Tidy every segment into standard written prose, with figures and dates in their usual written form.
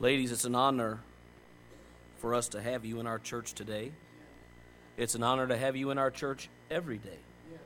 Ladies, it's an honor for us to have you in our church today. It's an honor to have you in our church every day.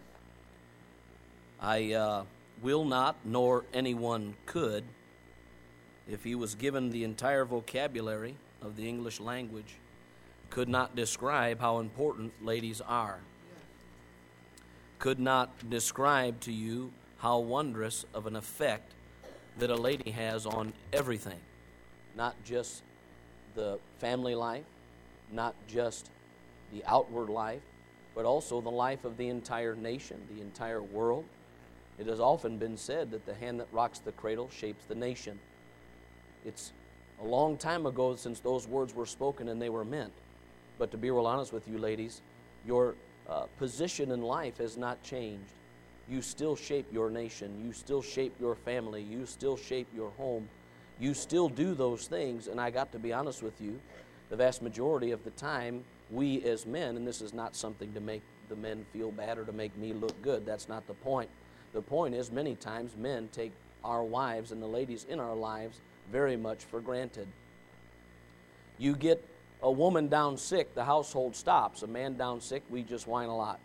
I will not, nor anyone could, if he was given the entire vocabulary of the English language, could not describe how important ladies are. Could not describe to you how wondrous of an effect that a lady has on everything. Not just the family life, not just the outward life, but also the life of the entire nation, the entire world. It has often been said that the hand that rocks the cradle shapes the nation. It's a long time ago since those words were spoken and they were meant. But to be real honest with you, ladies, your position in life has not changed. You still shape your nation. You still shape your family. You still shape your home. You still do those things, and I got to be honest with you, the vast majority of the time, we as men, and this is not something to make the men feel bad or to make me look good, that's not the point. The point is, many times men take our wives and the ladies in our lives very much for granted. You get a woman down sick, the household stops. A man down sick, we just whine a lot.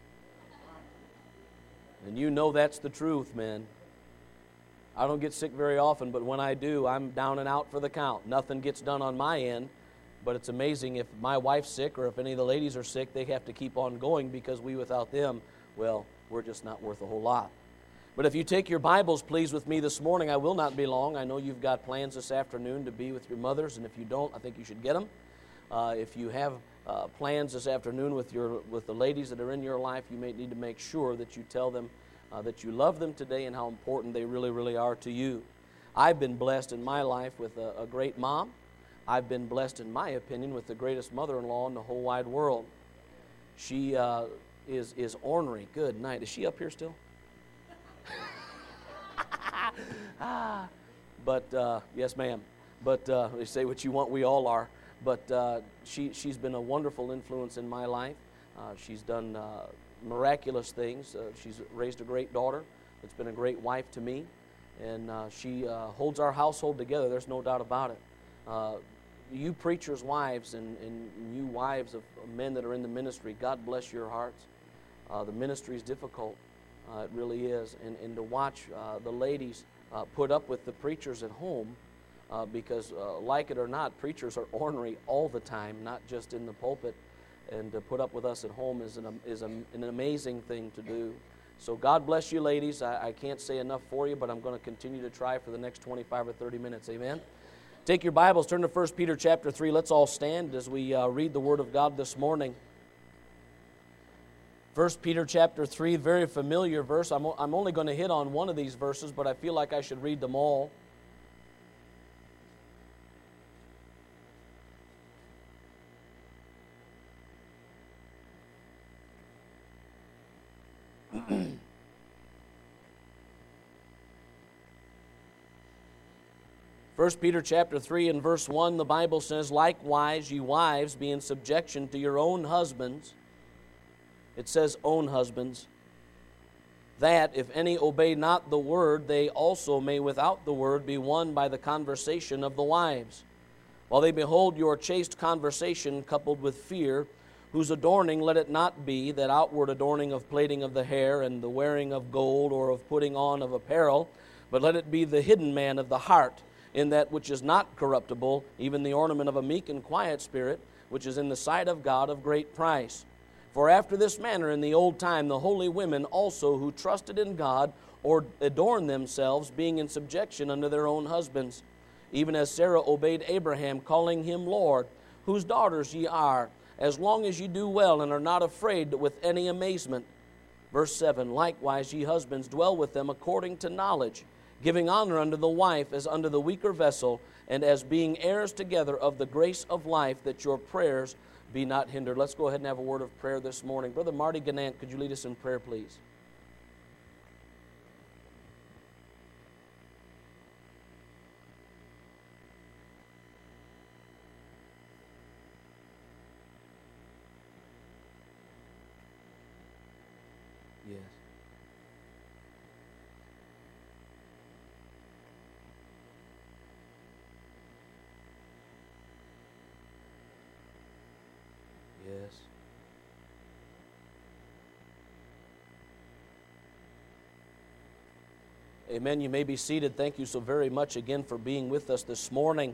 And you know that's the truth, men. I don't get sick very often, but when I do, I'm down and out for the count. Nothing gets done on my end, but it's amazing if my wife's sick or if any of the ladies are sick, they have to keep on going because we without them, well, we're just not worth a whole lot. But if you take your Bibles, please, with me this morning, I will not be long. I know you've got plans this afternoon to be with your mothers, and if you don't, I think you should get them. If you have plans this afternoon with the ladies that are in your life, you may need to make sure that you tell them that you love them today and how important they really, really are to you. I've been blessed in my life with a great mom. I've been blessed, in my opinion, with the greatest mother-in-law in the whole wide world. She is ornery. Good night. Is she up here still? But yes, ma'am. But they say what you want, we all are. But she's been a wonderful influence in my life. She's done miraculous things. She's raised a great daughter that's been a great wife to me. And she holds our household together. There's no doubt about it. You preachers' wives and you wives of men that are in the ministry, God bless your hearts. The ministry is difficult. It really is. And to watch the ladies put up with the preachers at home, because like it or not, preachers are ornery all the time, not just in the pulpit. And to put up with us at home is an amazing thing to do. So God bless you, ladies. I can't say enough for you, but I'm going to continue to try for the next 25 or 30 minutes. Amen? Take your Bibles, turn to 1 Peter chapter 3. Let's all stand as we read the Word of God this morning. 1 Peter chapter 3, very familiar verse. I'm only going to hit on one of these verses, but I feel like I should read them all. First Peter chapter 3 and verse 1, the Bible says, "Likewise, ye wives, be in subjection to your own husbands." It says, own husbands. "That, if any obey not the word, they also may without the word be won by the conversation of the wives. While they behold your chaste conversation coupled with fear, whose adorning let it not be that outward adorning of plaiting of the hair and the wearing of gold or of putting on of apparel, but let it be the hidden man of the heart, in that which is not corruptible, even the ornament of a meek and quiet spirit, which is in the sight of God of great price. For after this manner in the old time the holy women also who trusted in God or adorned themselves, being in subjection unto their own husbands, even as Sarah obeyed Abraham, calling him Lord, whose daughters ye are, as long as ye do well and are not afraid with any amazement." Verse 7, "Likewise ye husbands dwell with them according to knowledge, giving honor unto the wife as unto the weaker vessel, and as being heirs together of the grace of life, that your prayers be not hindered." Let's go ahead and have a word of prayer this morning. Brother Marty Ganant, could you lead us in prayer, please? Yes. Amen. You may be seated. Thank you so very much again for being with us this morning.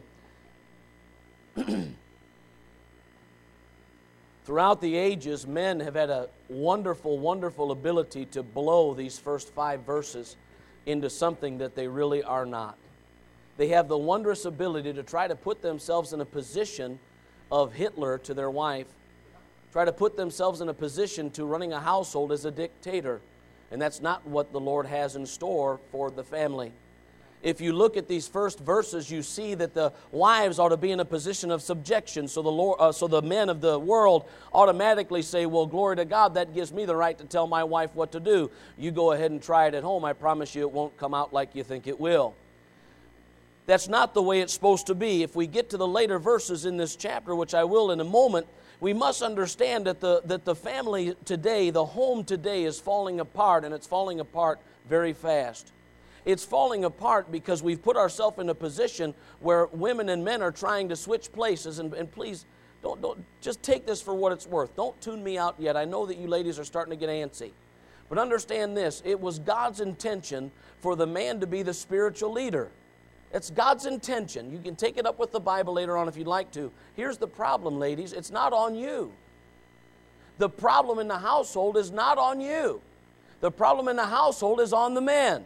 Throughout the ages, men have had a wonderful, wonderful ability to blow these first 5 verses into something that they really are not. They have the wondrous ability to try to put themselves in a position of Hitler to their wife, try to put themselves in a position to running a household as a dictator. And that's not what the Lord has in store for the family. If you look at these first verses, you see that the wives ought to be in a position of subjection. So the men of the world automatically say, well, glory to God, that gives me the right to tell my wife what to do. You go ahead and try it at home. I promise you it won't come out like you think it will. That's not the way it's supposed to be. If we get to the later verses in this chapter, which I will in a moment, we must understand that the family today, the home today is falling apart, and it's falling apart very fast. It's falling apart because we've put ourselves in a position where women and men are trying to switch places, and please, don't just take this for what it's worth. Don't tune me out yet. I know that you ladies are starting to get antsy. But understand this, it was God's intention for the man to be the spiritual leader. It's God's intention. You can take it up with the Bible later on if you'd like to. Here's the problem, ladies. It's not on you. The problem in the household is not on you. The problem in the household is on the men.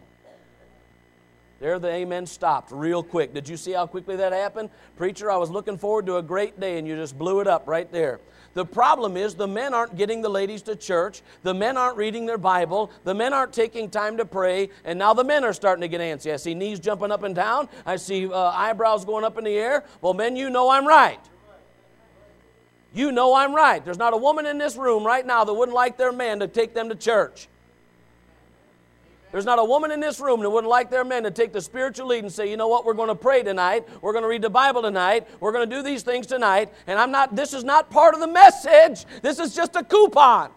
There the amen stopped real quick. Did you see how quickly that happened? Preacher, I was looking forward to a great day, and you just blew it up right there. The problem is the men aren't getting the ladies to church. The men aren't reading their Bible. The men aren't taking time to pray. And now the men are starting to get antsy. I see knees jumping up and down. I see eyebrows going up in the air. Well, men, you know I'm right. You know I'm right. There's not a woman in this room right now that wouldn't like their man to take them to church. There's not a woman in this room that wouldn't like their men to take the spiritual lead and say, you know what, we're going to pray tonight. We're going to read the Bible tonight. We're going to do these things tonight. And this is not part of the message. This is just a coupon.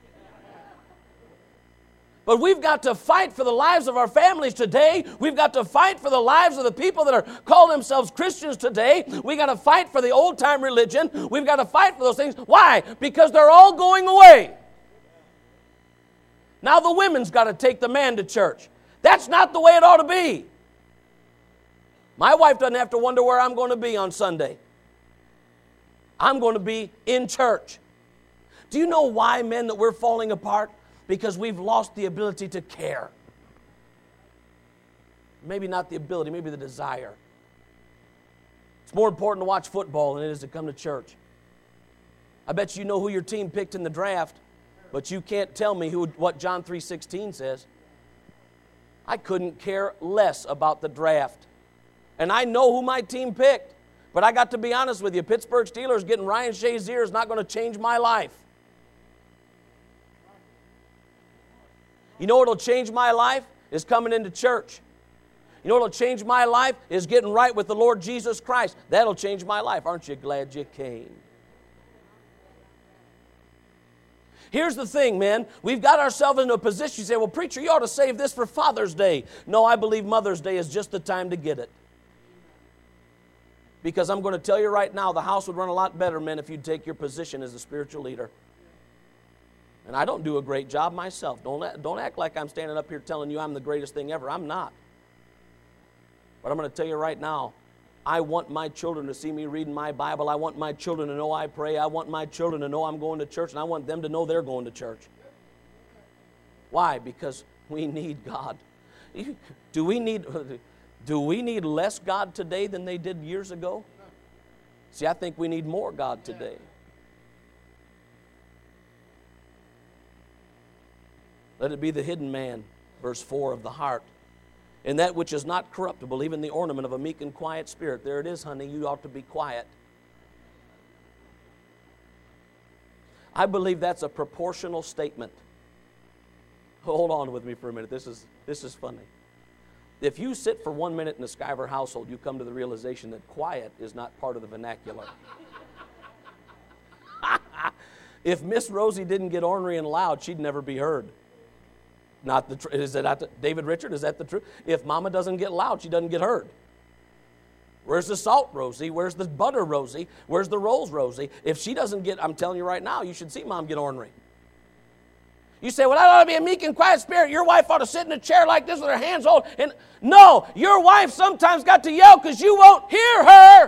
But we've got to fight for the lives of our families today. We've got to fight for the lives of the people that are call themselves Christians today. We've got to fight for the old-time religion. We've got to fight for those things. Why? Because they're all going away. Now the women's got to take the man to church. That's not the way it ought to be. My wife doesn't have to wonder where I'm going to be on Sunday. I'm going to be in church. Do you know why, men, that we're falling apart? Because we've lost the ability to care. Maybe not the ability, maybe the desire. It's more important to watch football than it is to come to church. I bet you know who your team picked in the draft. But you can't tell me what John 3:16 says. I couldn't care less about the draft. And I know who my team picked. But I got to be honest with you, Pittsburgh Steelers getting Ryan Shazier is not going to change my life. You know what will change my life? Is coming into church. You know what will change my life? Is getting right with the Lord Jesus Christ. That'll change my life. Aren't you glad you came? Here's the thing, man. We've got ourselves into a position. You say, well, preacher, you ought to save this for Father's Day. No, I believe Mother's Day is just the time to get it. Because I'm going to tell you right now, the house would run a lot better, men, if you'd take your position as a spiritual leader. And I don't do a great job myself. Don't act like I'm standing up here telling you I'm the greatest thing ever. I'm not. But I'm going to tell you right now, I want my children to see me reading my Bible. I want my children to know I pray. I want my children to know I'm going to church, and I want them to know they're going to church. Why? Because we need God. Do we need less God today than they did years ago? See, I think we need more God today. Let it be the hidden man, verse 4, of the heart. And that which is not corruptible, even the ornament of a meek and quiet spirit. There it is, honey. You ought to be quiet. I believe that's a proportional statement. Hold on with me for a minute. This is funny. If you sit for 1 minute in the Skyver household, you come to the realization that quiet is not part of the vernacular. If Miss Rosie didn't get ornery and loud, she'd never be heard. Is that David Richard? Is that the truth? If Mama doesn't get loud, she doesn't get heard. Where's the salt, Rosie? Where's the butter, Rosie? Where's the rolls, Rosie? If she doesn't get, I'm telling you right now, you should see Mom get ornery. You say, well, that ought to be a meek and quiet spirit. Your wife ought to sit in a chair like this with her hands hold. And no, your wife sometimes got to yell because you won't hear her.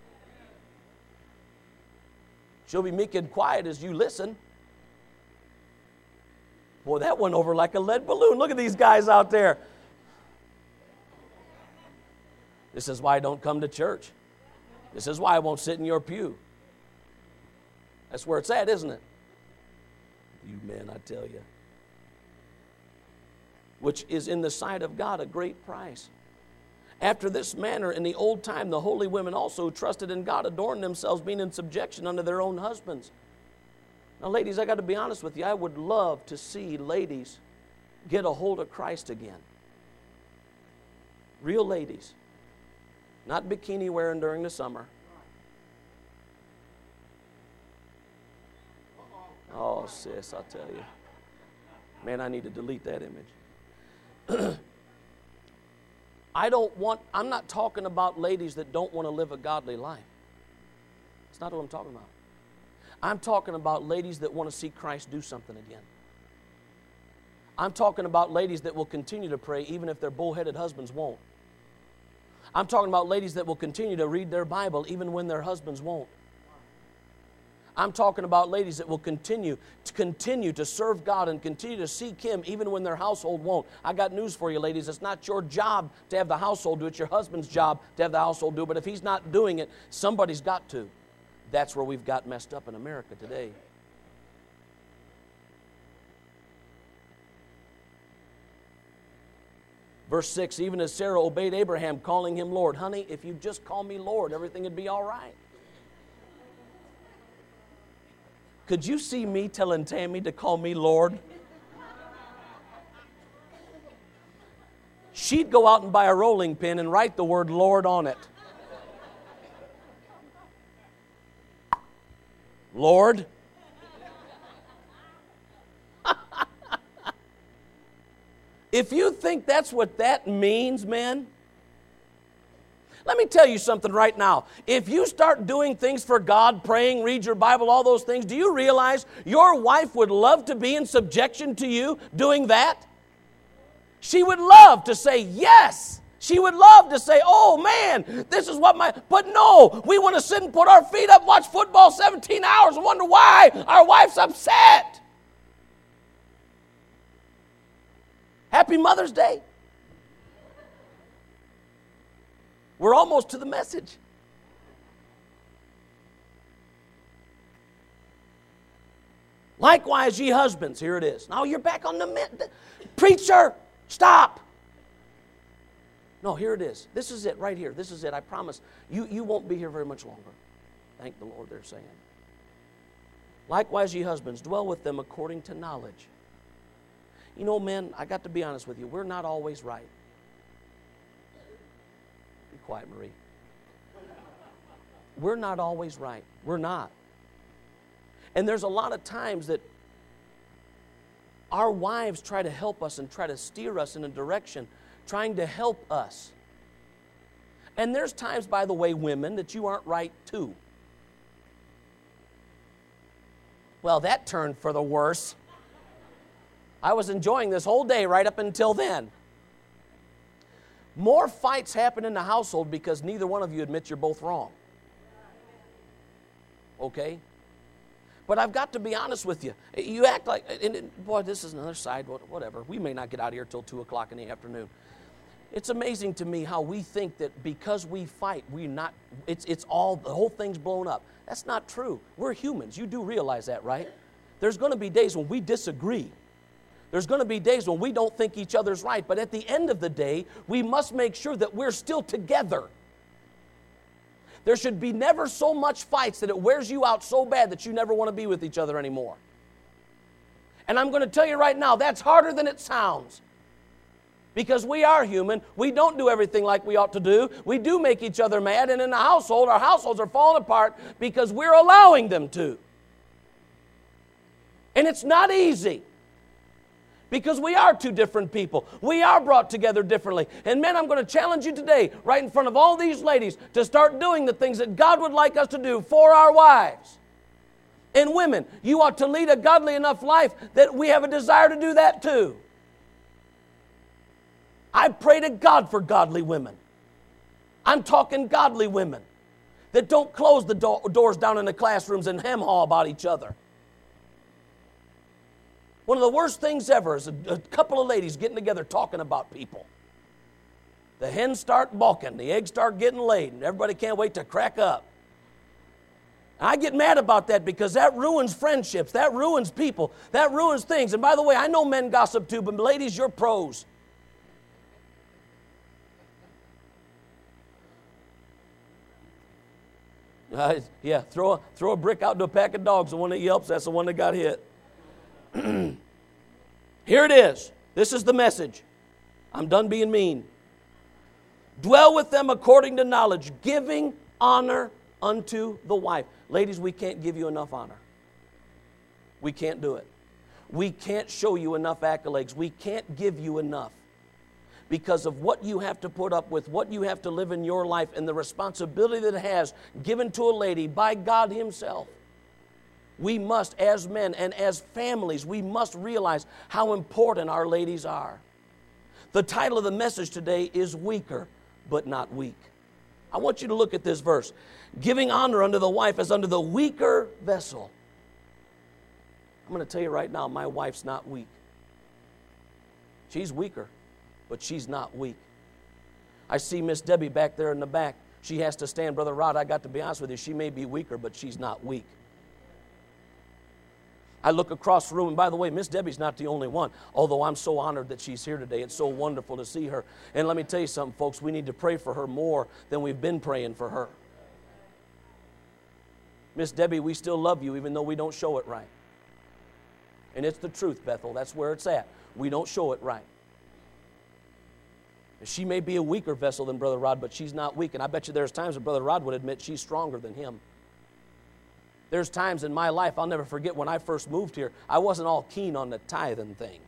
She'll be meek and quiet as you listen. Boy, that went over like a lead balloon. Look at these guys out there. This is why I don't come to church. This is why I won't sit in your pew. That's where it's at, isn't it? You men, I tell you. Which is in the sight of God a great price. After this manner, in the old time, the holy women also who trusted in God adorned themselves, being in subjection unto their own husbands. Now, ladies, I got to be honest with you. I would love to see ladies get a hold of Christ again. Real ladies. Not bikini wearing during the summer. Oh, sis, I'll tell you. Man, I need to delete that image. I'm not talking about ladies that don't want to live a godly life. That's not what I'm talking about. I'm talking about ladies that want to see Christ do something again. I'm talking about ladies that will continue to pray even if their bullheaded husbands won't. I'm talking about ladies that will continue to read their Bible even when their husbands won't. I'm talking about ladies that will continue to serve God and continue to seek Him even when their household won't. I got news for you, ladies. It's not your job to have the household do it. It's your husband's job to have the household do it. But if he's not doing it, somebody's got to. That's where we've got messed up in America today. Verse 6, even as Sarah obeyed Abraham, calling him Lord. Honey, if you just call me Lord, everything would be all right. Could you see me telling Tammy to call me Lord? She'd go out and buy a rolling pin and write the word Lord on it. Lord. If you think that's what that means, men, let me tell you something right now. If you start doing things for God, praying, read your Bible, all those things, do you realize your wife would love to be in subjection to you doing that? She would love to say yes. She would love to say, oh man, this is what but no, we want to sit and put our feet up, watch football 17 hours and wonder why our wife's upset. Happy Mother's Day. We're almost to the message. Likewise, ye husbands, here it is. Now you're back on the preacher, stop. No, here it is. This is it right here. This is it. I promise. You won't be here very much longer. Thank the Lord, they're saying. Likewise, ye husbands, dwell with them according to knowledge. You know, men, I got to be honest with you. We're not always right. Be quiet, Marie. We're not always right. We're not. And there's a lot of times that our wives try to help us and try to steer us in a direction, trying to help us. And there's times, by the way, women, that you aren't right too. Well, that turned for the worse. I was enjoying this whole day right up until then. More fights happen in the household because neither one of you admits you're both wrong. Okay? But I've got to be honest with you. You act like, boy, this is another side, whatever. We may not get out of here till 2 o'clock in the afternoon. It's amazing to me how we think that because we fight, the whole thing's blown up. That's not true. We're humans. You do realize that, right? There's going to be days when we disagree. There's going to be days when we don't think each other's right. But at the end of the day, we must make sure that we're still together. There should be never so much fights that it wears you out so bad that you never want to be with each other anymore. And I'm going to tell you right now, that's harder than it sounds. Because we are human. We don't do everything like we ought to do. We do make each other mad. And in the household, our households are falling apart because we're allowing them to. And it's not easy. Because we are two different people. We are brought together differently. And men, I'm going to challenge you today, right in front of all these ladies, to start doing the things that God would like us to do for our wives. And women, you ought to lead a godly enough life that we have a desire to do that too. I pray to God for godly women. I'm talking godly women that don't close the doors down in the classrooms and hem-haw about each other. One of the worst things ever is a couple of ladies getting together talking about people. The hens start balking, the eggs start getting laid, and everybody can't wait to crack up. I get mad about that because that ruins friendships, that ruins people, that ruins things. And by the way, I know men gossip too, but ladies, you're pros. Yeah, throw a brick out to a pack of dogs. The one that yelps, that's the one that got hit. Here it is. This is the message. I'm done being mean. Dwell with them according to knowledge, giving honor unto the wife. Ladies, we can't give you enough honor. We can't do it. We can't show you enough accolades. We can't give you enough because of what you have to put up with, what you have to live in your life, and the responsibility that it has given to a lady by God Himself. We must, as men and as families, we must realize how important our ladies are. The title of the message today is Weaker, but Not Weak. I want you to look at this verse. Giving honor unto the wife as unto the weaker vessel. I'm going to tell you right now, my wife's not weak. She's weaker, but she's not weak. I see Miss Debbie back there in the back. She has to stand. Brother Rod, I got to be honest with you, she may be weaker, but she's not weak. I look across the room, and by the way, Miss Debbie's not the only one, although I'm so honored that she's here today. It's so wonderful to see her. And let me tell you something, folks, we need to pray for her more than we've been praying for her. Miss Debbie, we still love you even though we don't show it right. And it's the truth, Bethel. That's where it's at. We don't show it right. She may be a weaker vessel than Brother Rod, but she's not weak. And I bet you there's times that Brother Rod would admit she's stronger than him. There's times in my life, I'll never forget when I first moved here, I wasn't all keen on the tithing thing.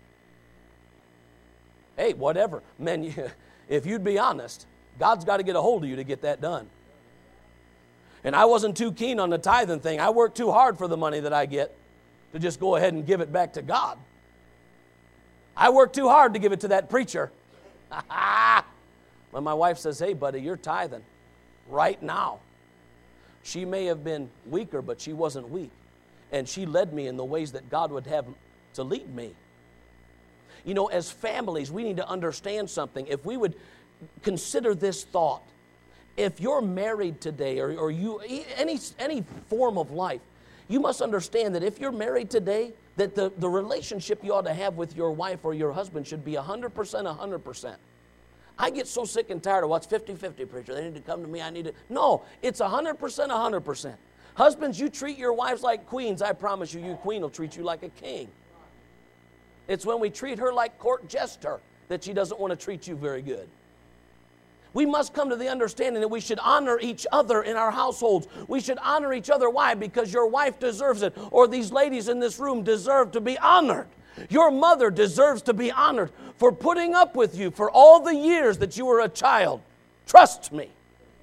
Hey, whatever. Man, if you'd be honest, God's got to get a hold of you to get that done. And I wasn't too keen on the tithing thing. I worked too hard for the money that I get to just go ahead and give it back to God. I worked too hard to give it to that preacher. When my wife says, hey, buddy, you're tithing right now. She may have been weaker, but she wasn't weak. And she led me in the ways that God would have to lead me. You know, as families, we need to understand something. If we would consider this thought, if you're married today or you any form of life, you must understand that if you're married today, that the relationship you ought to have with your wife or your husband should be 100%, 100%. I get so sick and tired of what's 50-50, preacher. They need to come to me. I need to. No, it's 100%, 100%. Husbands, you treat your wives like queens. I promise you, your queen will treat you like a king. It's when we treat her like court jester that she doesn't want to treat you very good. We must come to the understanding that we should honor each other in our households. We should honor each other. Why? Because your wife deserves it, or these ladies in this room deserve to be honored. Your mother deserves to be honored for putting up with you for all the years that you were a child. Trust me.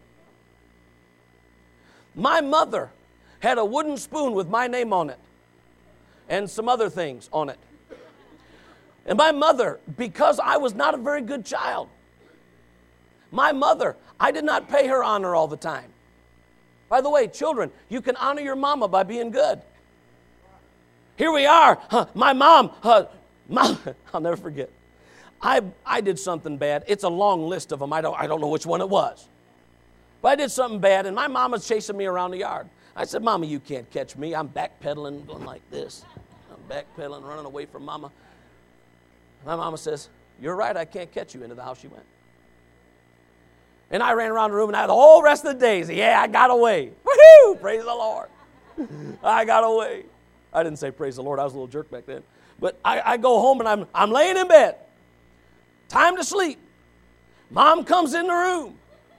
My mother had a wooden spoon with my name on it and some other things on it. And my mother, because I was not a very good child, my mother, I did not pay her honor all the time. By the way, children, you can honor your mama by being good. Here we are. My mom, I'll never forget. I did something bad. It's a long list of them. I don't know which one it was. But I did something bad, and my mom was chasing me around the yard. I said, Mama, you can't catch me. I'm backpedaling, going like this. I'm backpedaling, running away from Mama. My mama says, you're right, I can't catch you. Into the house she went. And I ran around the room, and I had the whole rest of the days. Yeah, I got away. Woohoo! Praise the Lord. I got away. I didn't say praise the Lord. I was a little jerk back then. But I go home, and I'm laying in bed. Time to sleep. Mom comes in the room.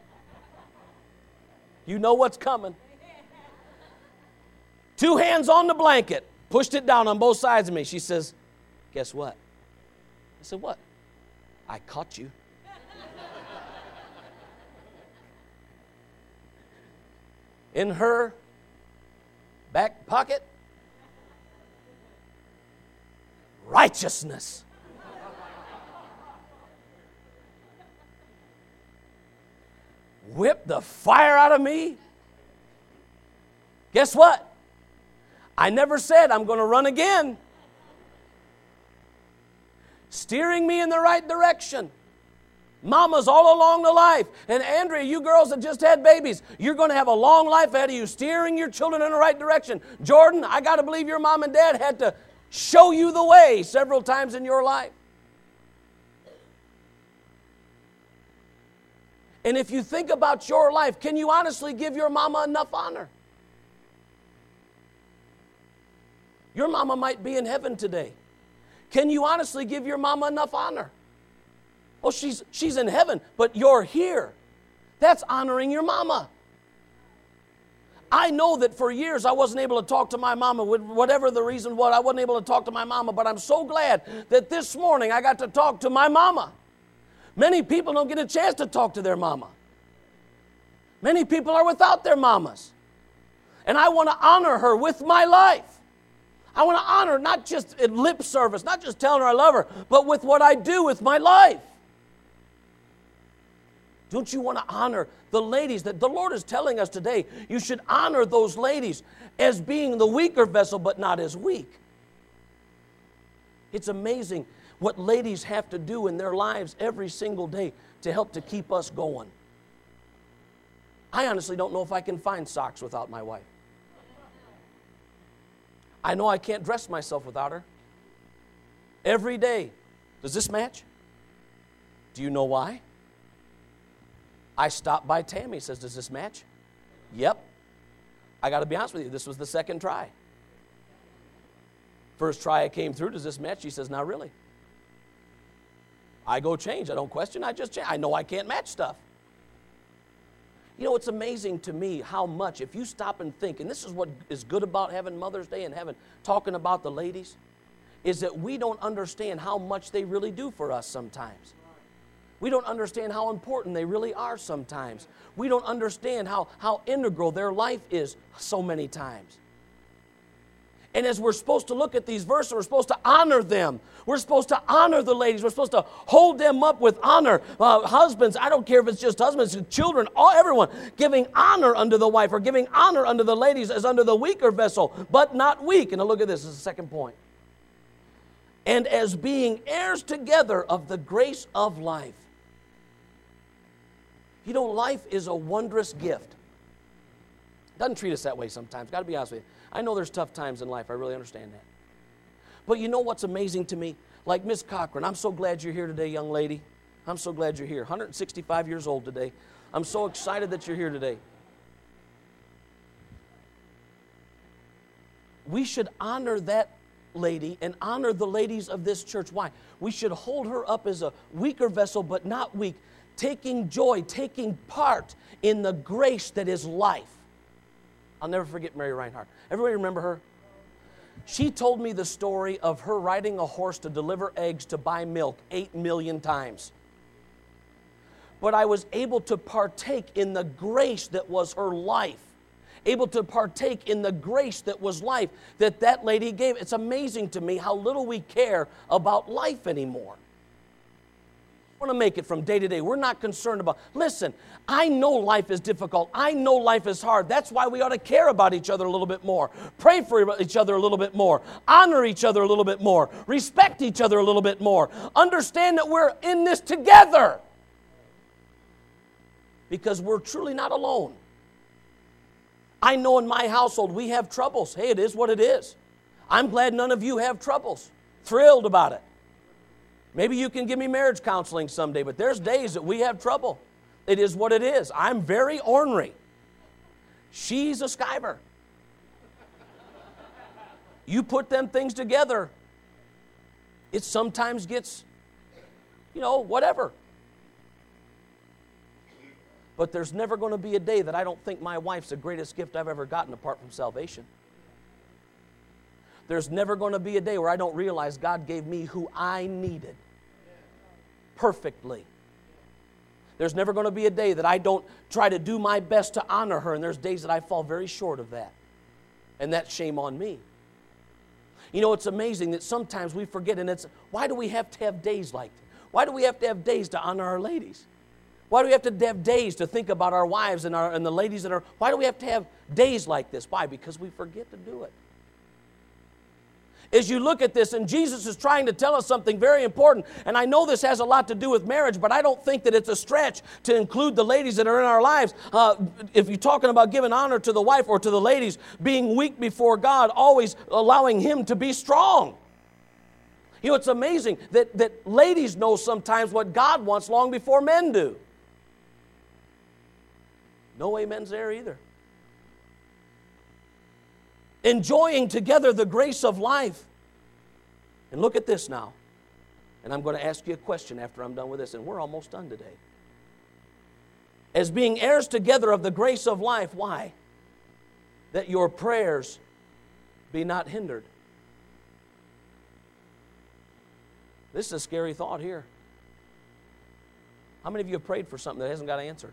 You know what's coming. 2 hands on the blanket. Pushed it down on both sides of me. She says, guess what? I said, what? I caught you. In her back pocket righteousness. Whip the fire out of me. Guess what? I never said I'm going to run again. Steering me in the right direction. Mamas all along the life. And Andrea, you girls that just had babies, you're going to have a long life ahead of you, steering your children in the right direction. Jordan, I got to believe your mom and dad had to show you the way several times in your life. And if you think about your life, can you honestly give your mama enough honor? Your mama might be in heaven today. Can you honestly give your mama enough honor? Oh, she's in heaven, but you're here. That's honoring your mama. I know that for years I wasn't able to talk to my mama, whatever the reason was, I wasn't able to talk to my mama, but I'm so glad that this morning I got to talk to my mama. Many people don't get a chance to talk to their mama. Many people are without their mamas. And I want to honor her with my life. I want to honor her not just in lip service, not just telling her I love her, but with what I do with my life. Don't you want to honor the ladies that the Lord is telling us today? You should honor those ladies as being the weaker vessel, but not as weak. It's amazing what ladies have to do in their lives every single day to help to keep us going. I honestly don't know if I can find socks without my wife. I know I can't dress myself without her. Every day. Does this match? Do you know why? I stopped by Tammy, says, does this match? Yep. I got to be honest with you, this was the second try. First try I came through, does this match? She says, not really. I go change. I don't question, I just change. I know I can't match stuff. You know, it's amazing to me how much, if you stop and think, and this is what is good about having Mother's Day and having, talking about the ladies, is that we don't understand how much they really do for us sometimes. We don't understand how important they really are sometimes. We don't understand how integral their life is so many times. And as we're supposed to look at these verses, we're supposed to honor them. We're supposed to honor the ladies. We're supposed to hold them up with honor. Husbands, I don't care if it's just husbands, children, everyone, giving honor unto the wife or giving honor unto the ladies as unto the weaker vessel, but not weak. And now look at this is the second point. And as being heirs together of the grace of life. You know, life is a wondrous gift. Doesn't treat us that way sometimes. Got to be honest with you. I know there's tough times in life. I really understand that. But you know what's amazing to me? Like Miss Cochran, I'm so glad you're here today, young lady. I'm so glad you're here. 165 years old today. I'm so excited that you're here today. We should honor that lady and honor the ladies of this church. Why? We should hold her up as a weaker vessel, but not weak, taking joy, taking part in the grace that is life. I'll never forget Mary Reinhardt. Everybody remember her? She told me the story of her riding a horse to deliver eggs to buy milk 8 million times. But I was able to partake in the grace that was her life. Able to partake in the grace that was life that lady gave. It's amazing to me how little we care about life anymore. We want to make it from day to day. We're not concerned about, listen, I know life is difficult. I know life is hard. That's why we ought to care about each other a little bit more. Pray for each other a little bit more. Honor each other a little bit more. Respect each other a little bit more. Understand that we're in this together. Because we're truly not alone. I know in my household we have troubles. Hey, it is what it is. I'm glad none of you have troubles. Thrilled about it. Maybe you can give me marriage counseling someday, but there's days that we have trouble. It is what it is. I'm very ornery. She's a skiver. You put them things together, it sometimes gets, whatever. But there's never going to be a day that I don't think my wife's the greatest gift I've ever gotten apart from salvation. There's never going to be a day where I don't realize God gave me who I needed perfectly. There's never going to be a day that I don't try to do my best to honor her, and there's days that I fall very short of that. And that's shame on me. You know, it's amazing that sometimes we forget, and it's, why do we have to have days like that? Why do we have to have days to honor our ladies? Why do we have to have days to think about our wives and the ladies that are, why do we have to have days like this? Why? Because we forget to do it. As you look at this, and Jesus is trying to tell us something very important, and I know this has a lot to do with marriage, but I don't think that it's a stretch to include the ladies that are in our lives. If you're talking about giving honor to the wife or to the ladies, being weak before God, always allowing Him to be strong. You know, it's amazing that ladies know sometimes what God wants long before men do. No amens there either. Enjoying together the grace of life. And look at this now. And I'm going to ask you a question after I'm done with this, and we're almost done today. As being heirs together of the grace of life, why? That your prayers be not hindered. This is a scary thought here. How many of you have prayed for something that hasn't got answered?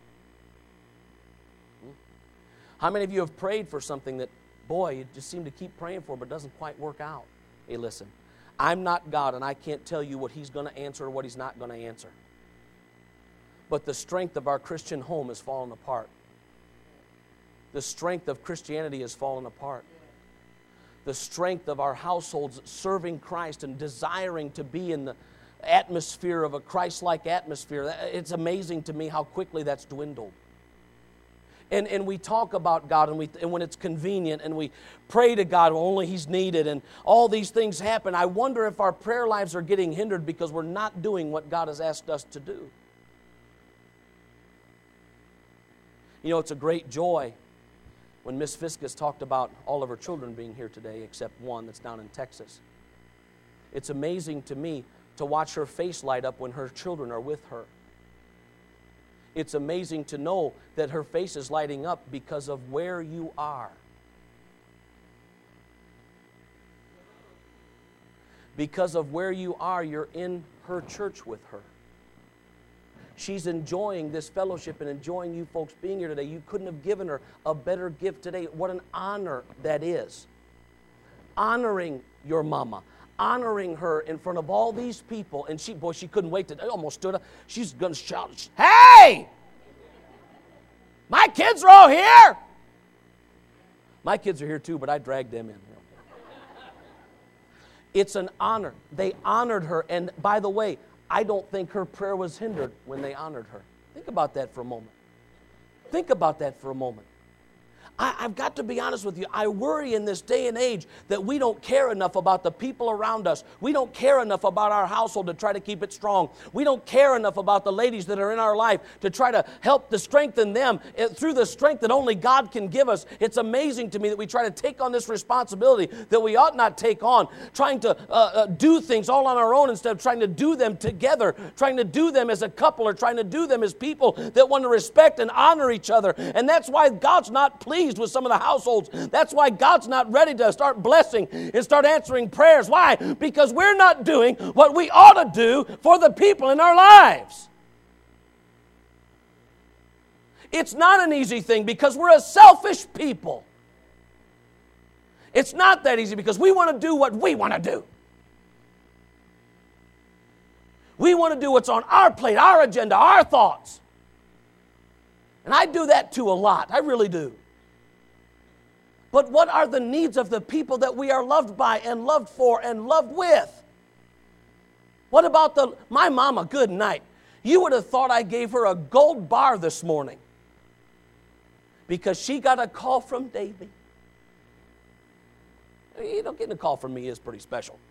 How many of you have prayed for something that, boy, you just seem to keep praying for, but it doesn't quite work out? Hey, listen, I'm not God, and I can't tell you what He's going to answer or what He's not going to answer. But the strength of our Christian home has fallen apart. The strength of Christianity has fallen apart. The strength of our households serving Christ and desiring to be in the atmosphere of a Christ-like atmosphere. It's amazing to me how quickly that's dwindled. And we talk about God, and when it's convenient, and we pray to God when only He's needed, and all these things happen. I wonder if our prayer lives are getting hindered because we're not doing what God has asked us to do. You know, it's a great joy when Miss Fiskus talked about all of her children being here today, except one that's down in Texas. It's amazing to me to watch her face light up when her children are with her. It's amazing to know that her face is lighting up because of where you are. Because of where you are, you're in her church with her. She's enjoying this fellowship and enjoying you folks being here today. You couldn't have given her a better gift today. What an honor that is. Honoring your mama. Honoring her in front of all these people. And she couldn't wait to, I almost stood up. She's going to shout, "Hey! My kids are all here!" My kids are here too, but I dragged them in. It's an honor. They honored her. And by the way, I don't think her prayer was hindered when they honored her. Think about that for a moment. Think about that for a moment. I've got to be honest with you. I worry in this day and age that we don't care enough about the people around us. We don't care enough about our household to try to keep it strong. We don't care enough about the ladies that are in our life to try to help to strengthen them through the strength that only God can give us. It's amazing to me that we try to take on this responsibility that we ought not take on, trying to do things all on our own instead of trying to do them together, trying to do them as a couple or trying to do them as people that want to respect and honor each other. And that's why God's not pleased with some of the households. That's why God's not ready to start blessing and start answering prayers. Why? Because we're not doing what we ought to do for the people in our lives. It's not an easy thing because we're a selfish people. It's not that easy because we want to do what we want to do. We want to do what's on our plate, our agenda, our thoughts. And I do that too a lot. I really do. But what are the needs of the people that we are loved by and loved for and loved with? What about my mama, good night. You would have thought I gave her a gold bar this morning because she got a call from Davy. You know, getting a call from me is pretty special.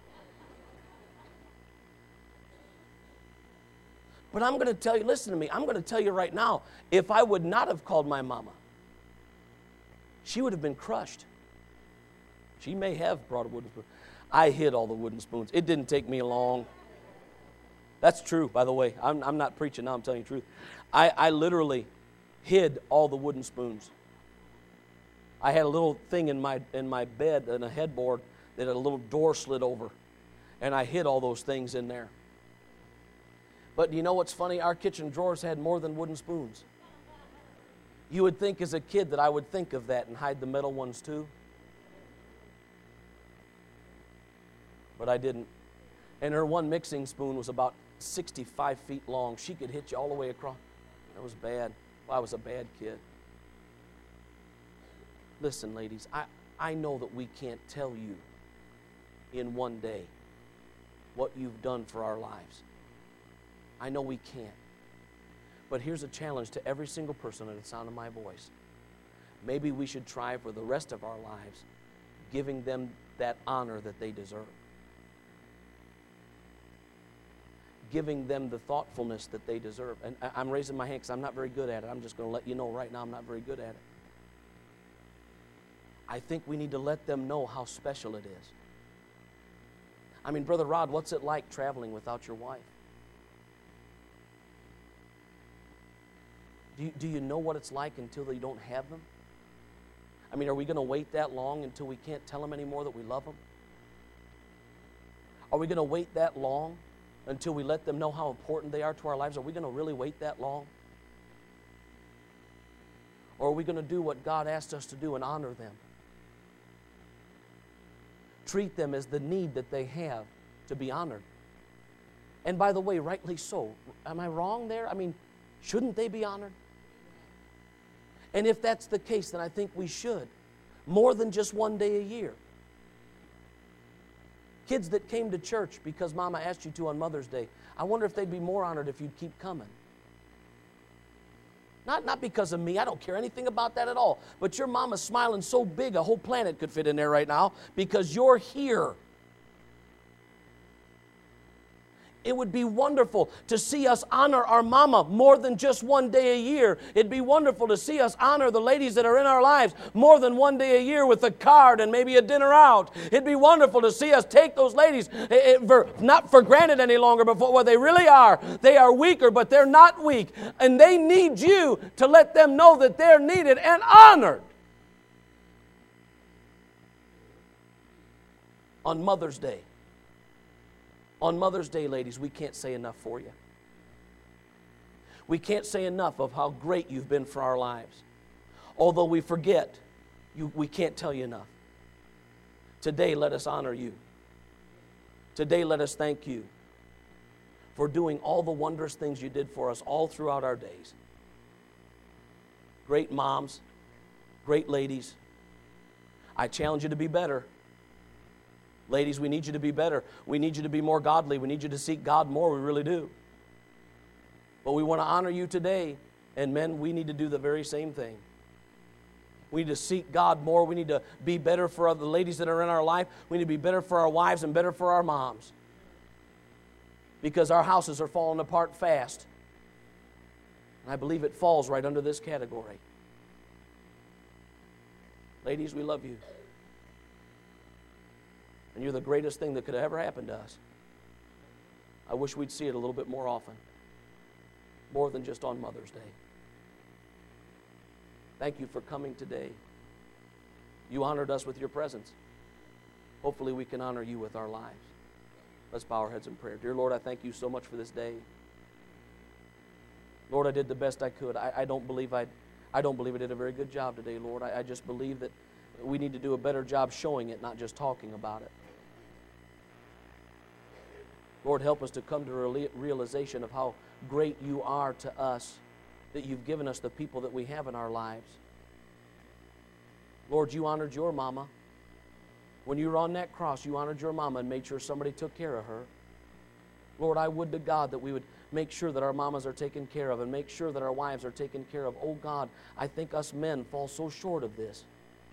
But I'm going to tell you, listen to me, I'm going to tell you right now, if I would not have called my mama, she would have been crushed. She may have brought a wooden spoon. I hid all the wooden spoons. It didn't take me long. That's true, by the way. I'm not preaching now, I'm telling you the truth. I literally hid all the wooden spoons. I had a little thing in my bed, in a headboard, that had a little door slid over. And I hid all those things in there. But you know what's funny? Our kitchen drawers had more than wooden spoons. You would think as a kid that I would think of that and hide the metal ones too. but I didn't. And her one mixing spoon was about 65 feet long. She could hit you all the way across. That was bad. Well, I was a bad kid. Listen, ladies, I know that we can't tell you in one day what you've done for our lives. I know we can't. But here's a challenge to every single person at the sound of my voice. Maybe we should try for the rest of our lives giving them that honor that they deserve. Giving them the thoughtfulness that they deserve. And I'm raising my hand because I'm not very good at it. I'm just going to let you know right now I'm not very good at it. I think we need to let them know how special it is. I mean, Brother Rod, what's it like traveling without your wife? Do you know what it's like until you don't have them? I mean, are we going to wait that long until we can't tell them anymore that we love them? Are we going to wait that long until we let them know how important they are to our lives? Are we going to really wait that long? Or are we going to do what God asked us to do and honor them? Treat them as the need that they have to be honored. And by the way, rightly so. Am I wrong there? I mean, shouldn't they be honored? And if that's the case, then I think we should. More than just one day a year. Kids that came to church because Mama asked you to on Mother's Day, I wonder if they'd be more honored if you'd keep coming. Not because of me. I don't care anything about that at all. But your mama's smiling so big a whole planet could fit in there right now because you're here. It would be wonderful to see us honor our mama more than just one day a year. It'd be wonderful to see us honor the ladies that are in our lives more than one day a year with a card and maybe a dinner out. It'd be wonderful to see us take those ladies not for granted any longer, but for what they really are. They are weaker, but they're not weak. And they need you to let them know that they're needed and honored. On Mother's Day. On Mother's Day, ladies, we can't say enough for you. We can't say enough of how great you've been for our lives. Although we forget, we can't tell you enough. Today, let us honor you. Today, let us thank you for doing all the wondrous things you did for us all throughout our days. Great moms, great ladies. I challenge you to be better. Ladies, we need you to be better. We need you to be more godly. We need you to seek God more. We really do. But we want to honor you today. And men, we need to do the very same thing. We need to seek God more. We need to be better for the ladies that are in our life. We need to be better for our wives and better for our moms. Because our houses are falling apart fast. And I believe it falls right under this category. Ladies, we love you. And you're the greatest thing that could ever happen to us. I wish we'd see it a little bit more often. More than just on Mother's Day. Thank you for coming today. You honored us with your presence. Hopefully we can honor you with our lives. Let's bow our heads in prayer. Dear Lord, I thank you so much for this day. Lord, I did the best I could. I don't believe I did a very good job today, Lord. I just believe that we need to do a better job showing it, not just talking about it. Lord, help us to come to a realization of how great you are to us, that you've given us the people that we have in our lives. Lord, you honored your mama. When you were on that cross, you honored your mama and made sure somebody took care of her. Lord, I would to God that we would make sure that our mamas are taken care of and make sure that our wives are taken care of. Oh God, I think us men fall so short of this.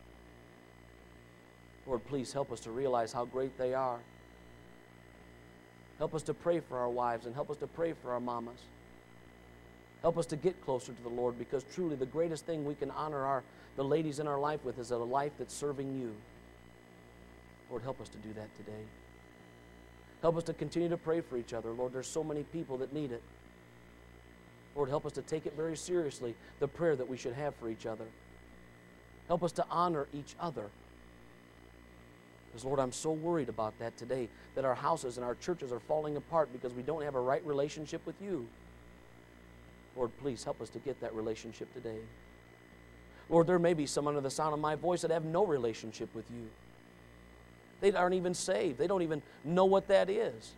Lord, please help us to realize how great they are. Help us to pray for our wives and help us to pray for our mamas. Help us to get closer to the Lord, because truly the greatest thing we can honor the ladies in our life with is a life that's serving you. Lord, help us to do that today. Help us to continue to pray for each other. Lord, there's so many people that need it. Lord, help us to take it very seriously, the prayer that we should have for each other. Help us to honor each other. Because, Lord, I'm so worried about that today, that our houses and our churches are falling apart because we don't have a right relationship with you. Lord, please help us to get that relationship today. Lord, there may be some under the sound of my voice that have no relationship with you. They aren't even saved. They don't even know what that is.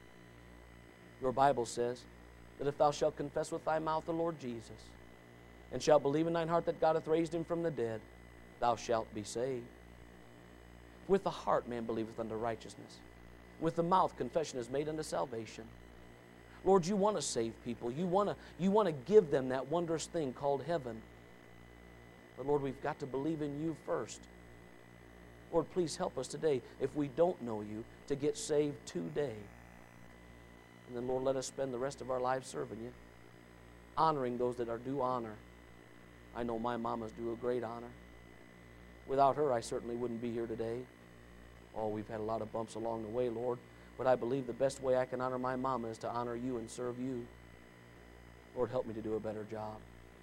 Your Bible says that if thou shalt confess with thy mouth the Lord Jesus, and shalt believe in thine heart that God hath raised him from the dead, thou shalt be saved. With the heart man believeth unto righteousness. With the mouth confession is made unto salvation. Lord, you want to save people. You want to give them that wondrous thing called heaven. But Lord, we've got to believe in you first. Lord, please help us today, if we don't know you, to get saved today. And then, Lord, let us spend the rest of our lives serving you, honoring those that are due honor. I know my mama's due a great honor. Without her, I certainly wouldn't be here today. Oh, we've had a lot of bumps along the way, Lord. But I believe the best way I can honor my mama is to honor you and serve you. Lord, help me to do a better job.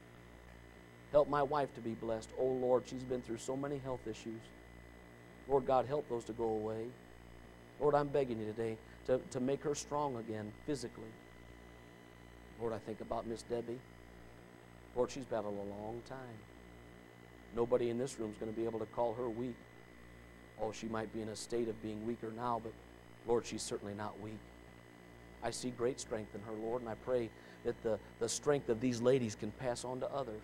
Help my wife to be blessed. Oh, Lord, she's been through so many health issues. Lord God, help those to go away. Lord, I'm begging you today to make her strong again physically. Lord, I think about Miss Debbie. Lord, she's battled a long time. Nobody in this room is going to be able to call her weak. Oh, she might be in a state of being weaker now, but Lord, she's certainly not weak. I see great strength in her, Lord, and I pray that the strength of these ladies can pass on to others.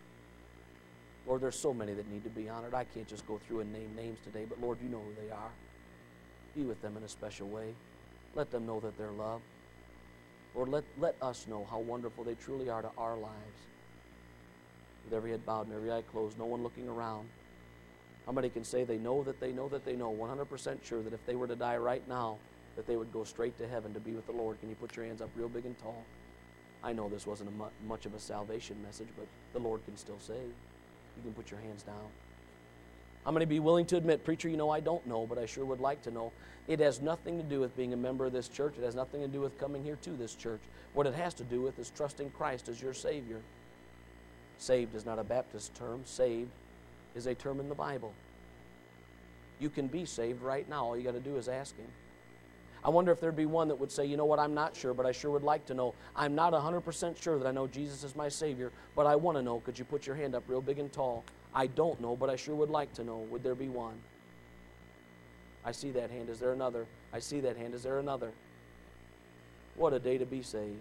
Lord, there's so many that need to be honored. I can't just go through and name names today, but Lord, you know who they are. Be with them in a special way. Let them know that they're loved. Lord, let us know how wonderful they truly are to our lives. With every head bowed and every eye closed, no one looking around. How many can say they know that they know that they know, 100% sure that if they were to die right now, that they would go straight to heaven to be with the Lord? Can you put your hands up real big and tall? I know this wasn't much of a salvation message, but the Lord can still save. You can put your hands down. I'm going to be willing to admit, preacher, you know, I don't know, but I sure would like to know. It has nothing to do with being a member of this church. It has nothing to do with coming here to this church. What it has to do with is trusting Christ as your Savior. Saved is not a Baptist term. Saved is a term in the Bible. You can be saved right now. All you got to do is ask Him. I wonder if there'd be one that would say, you know what, I'm not sure, but I sure would like to know. I'm not 100% sure that I know Jesus is my Savior, but I want to know. Could you put your hand up real big and tall? I don't know, but I sure would like to know. Would there be one? I see that hand. Is there another? I see that hand. Is there another? What a day to be saved.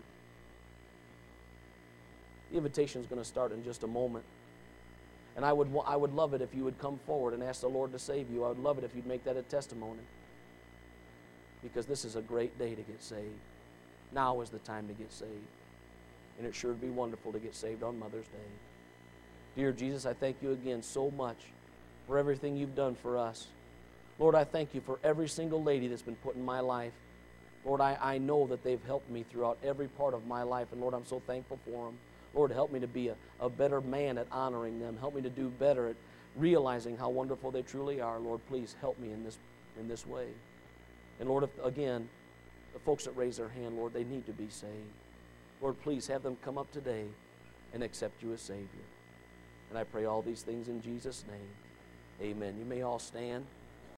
The invitation is going to start in just a moment. And I would love it if you would come forward and ask the Lord to save you. I would love it if you'd make that a testimony. Because this is a great day to get saved. Now is the time to get saved. And it sure would be wonderful to get saved on Mother's Day. Dear Jesus, I thank you again so much for everything you've done for us. Lord, I thank you for every single lady that's been put in my life. Lord, I know that they've helped me throughout every part of my life, and Lord, I'm so thankful for them. Lord, help me to be a better man at honoring them. Help me to do better at realizing how wonderful they truly are. Lord, please help me in this way. And Lord, again, the folks that raise their hand, Lord, they need to be saved. Lord, please have them come up today and accept you as Savior. And I pray all these things in Jesus' name. Amen. You may all stand.